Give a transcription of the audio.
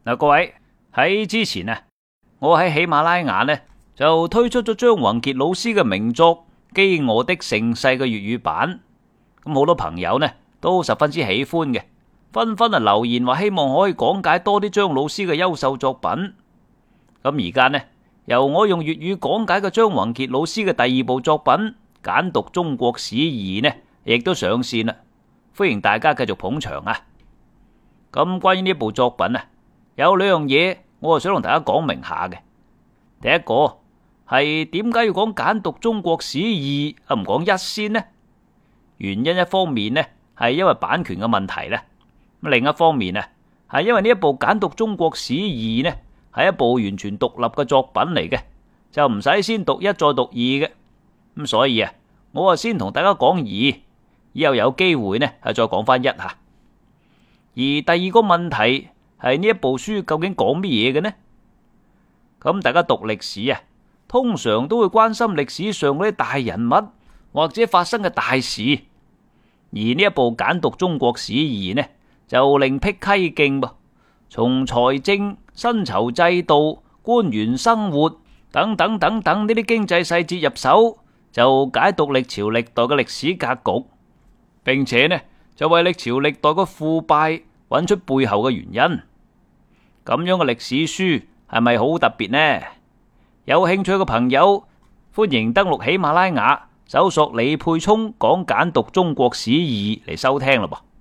嗱，各位喺之前啊，我喺喜馬拉雅呢就推出咗張宏傑老師嘅名作《飢餓的盛世》嘅粵語版，咁好多朋友呢都十分之喜歡嘅，紛紛留言話希望可以講解多啲張老師嘅優秀作品。咁而家呢，由我用粵語講解嘅張宏傑老師嘅第二部作品《簡讀中國史二》呢，亦都上線啦，歡迎大家繼續捧場啊！咁關於呢部作品啊，有兩樣嘢我係想同大家講明下嘅。第一個係點解要講簡讀中國史二唔講一先呢？原因一方面呢係因為版權嘅問題咧，咁另一方面啊係因為呢一部簡讀中國史二呢係一部完全獨立嘅作品嚟嘅，就唔使先讀一再讀二嘅。咁所以啊，我先同大家講二，以後有機會呢係再講翻一下。而第二個問題係呢一部書究竟講乜嘢嘅呢？咁大家讀歷史啊，通常都會關心歷史上嗰啲大人物或者發生嘅大事，而呢一部簡讀中國史二呢，就另闢蹊徑噃，從財政、薪酬制度、官員生活等等呢啲經濟細節入手，就解讀歷朝歷代嘅歷史格局，並且呢就為歷朝歷代嘅腐敗揾出背後嘅原因。咁樣嘅歷史書係咪好特別呢？有興趣嘅朋友歡迎登錄喜馬拉雅，搜索李沛聰講簡讀中國史二嚟收聽咯噃。